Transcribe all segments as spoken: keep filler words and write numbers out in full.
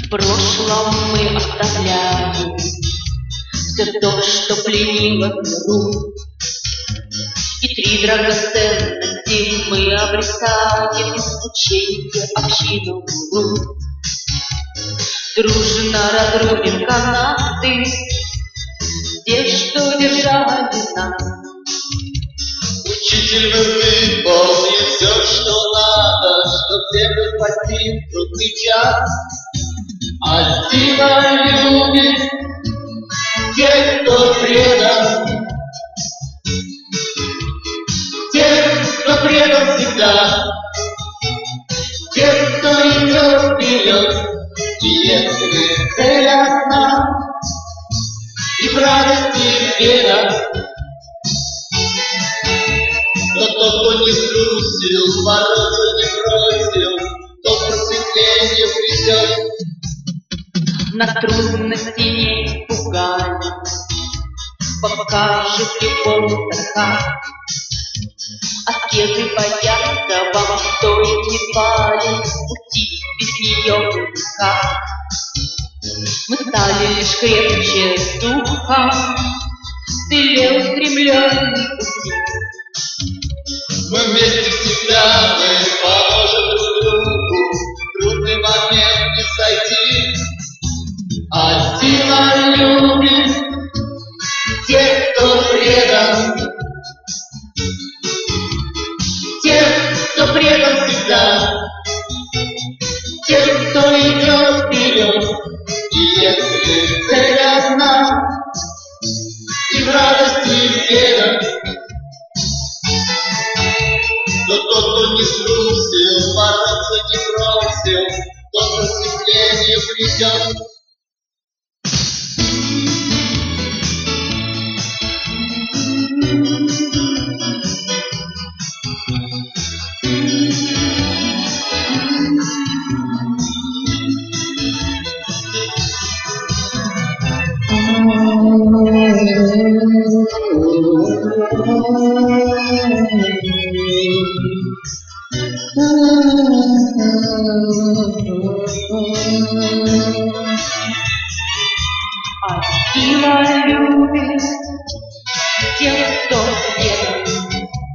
В прошлом мы оставляем все то, что пленило миру, и три драгоценности мы обретаем, учение общину. Дружно разрубим канаты, те, что держали нас. Учитель выполнит все, что надо, чтоб землю спасти в трудный час. А сила любит тех, кто предан, тех, кто предан всегда, тех, кто идет вперед. И если цель ясна, и в радости вера, то тот, кто не струсил, бороться не бросил, тот просветление придет. На трудности не пугали, покажет любовь тоска. Аскезы боятся, вам стоит не пален, пути без нее никак. Мы стали лишь крепче духом, целее устремленный пути. Мы вместе всегда, мы поможем друг другу, в трудный момент не сойти. А сила любит тех, кто предан, тех, кто предан всегда, тех, кто идет вперед. И если цель ясна, и в радости вера, то тот, кто не струсил, бороться не бросил, тот просветление придет. А сила любит тех, кто предан,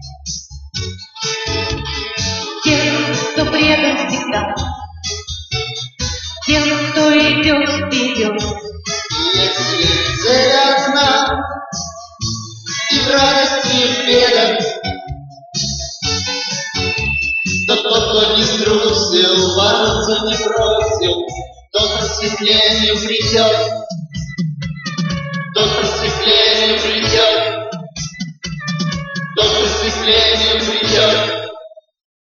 тех, кто предан всегда, тех, кто идет вперед. Если цель ясна, и в радости предан, то тот, кто не струсил, бороться не бросил, тот просветление придет, тот просветление придет, тот просветление придет.